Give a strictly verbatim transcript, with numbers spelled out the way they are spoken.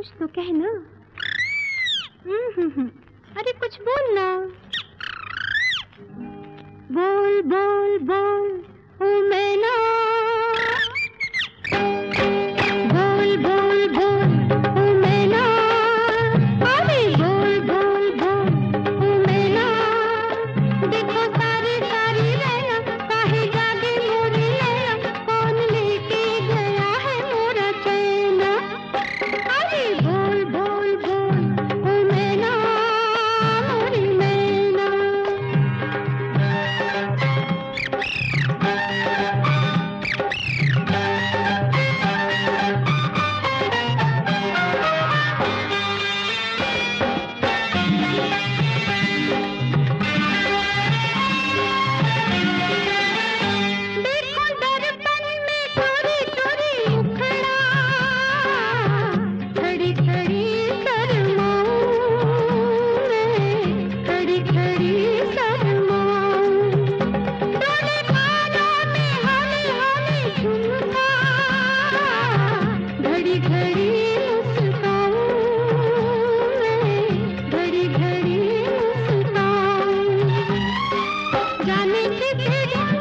कुछ तो कहना। हम्म हम्म हम्म। अरे कुछ बोलना। बोल बोल बोल ओ मैना, बोल बोल बोल ओ मैना, अरे बोल बोल बोल ओ मैना। देखो सारी सारी रैना, काहे जागे मोरी नैना, कौन लेके गया है मोरा चैना। अरे बोल बोल बोल ओ मैना, मोरी मैना। देखो दर्पण में चोरी चोरी मुखड़ा, खड़ी खड़ी शर्माऊं मैं, खड़ी खड़ी शर्माऊं। डोले कानों में हौले हौले झुमका, घड़ी घड़ी मुस्काऊं मैं, घड़ी घड़ी मुस्काऊं। जाने किसे